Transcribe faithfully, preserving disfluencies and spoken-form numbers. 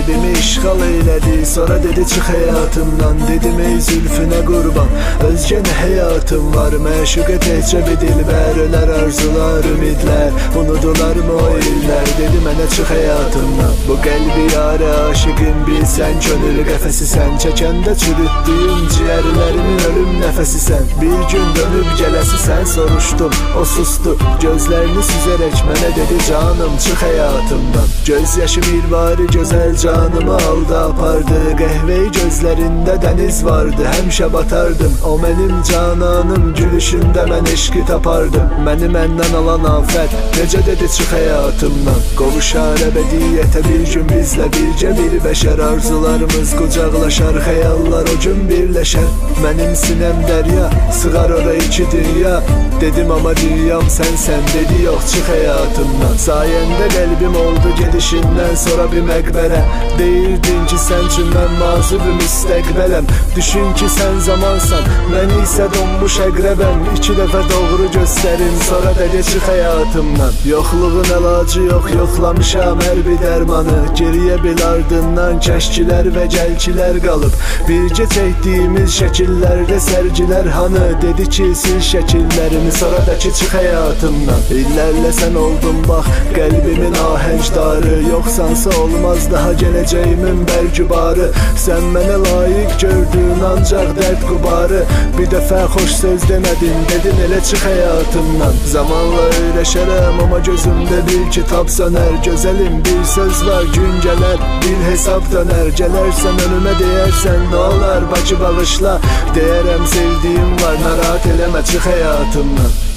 qəlbimi işğal eylədi. Sonra dedi çıx həyatımdan, dedim ey zülfünə qurban, özgə nə həyatım var. Məşuqə təkcə bir dilbər, ölər arzular, ümidlər, unudularmı o illər. Dedi mənə çıx həyatımdan, bu qəlbi yarə aşıqın bilsən, könül qəfəsisən, çəkəndə çürütdüyüm ciyərlərimin ölüm nəfəsisən. Bir gün dönüb gələsisən, soruşdum, o sustu, gözlərini süzərək mənə dedi canım çıx həyatımdan. Göz yaşı mirvari gözəl canımı aldı apardı, qəhvəyi gözlərində dəniz vardı, həmişə batardım. O mənim cananım, gülüşündə mən eşqi tapardım. Məni məndən alan afət, necə dedi çıx həyatımdan. Qovuşar əbədiyyətə bir gün bizlə bircə bir bəşər, arzularımız qucaqlaşar, xəyallar o gün birləşər. Mənim sinəm dərya, sığar ora iki dünya, dedim amma dünyam sənsən, dedi yox çıx həyatımdan. Sayəndə qəlbim oldu gedişindən sonra bir məqbərə, deyirdin ki sən üçün mən mazubum müstəqbələm. Düşün ki sən zamansan, mən isə donmuş əqrəbəm. İki dəfə doğru göstərin, sonra dedi çıx həyatımdan. Yoxluğun əlacı yox, yoxlamışam hər bir dərmanı. Geriyə bil ardından kəşkilər və gəlkilər qalıb, bircə çəkdiyimiz şəkillərdə sərgilər hanı. Dedi ki sil şəkillərimi, sonra da ki çıx həyatımdan. İllərlə sən oldun bax qəlbimin ahəngdarı, yoxsansa olmaz daha gələcəyimin bərgübarı. Sən mənə layiq gördün ancaq dərd qubarı, bir dəfə xoş söz demədin, dedin elə çıx həyatımdan. Zamanla öyrəşərəm amma gözümdə bir kitab sönər. Gözəlim bir söz var, gün gələr bir hesab dönər. Gələrsən önümə deyərsən nə olar Bakı bağışla, deyərəm sevdiyim var, narahat eləmə çıx həyatımdan.